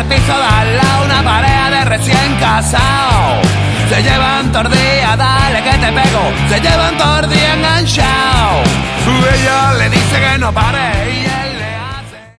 piso de al lado una pareja de recién casados. Se llevan tordía, dale que te pego. Se llevan tordía enganchado. Ella le dice que no pare y